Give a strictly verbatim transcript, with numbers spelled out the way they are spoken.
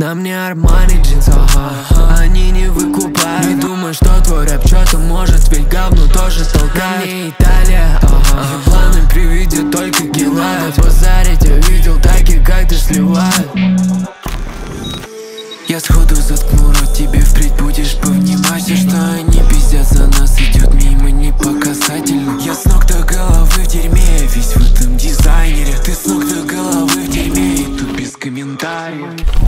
На мне Армани джинс, ага. Они не выкупают. Не думай, что твой рэп что-то может, ведь говно тоже толкает. На мне Италия, ага. Ебланы при виде только кидают. Базарить я видел таких, как ты, сливают. Я сходу заткну рот, тебе впредь будешь повнимать. Все, что они пиздят за нас, идет мимо, не показательно. Я с ног до головы в дерьме, весь в этом дизайнере. Ты с ног до головы в дерьме, и тут без комментариев.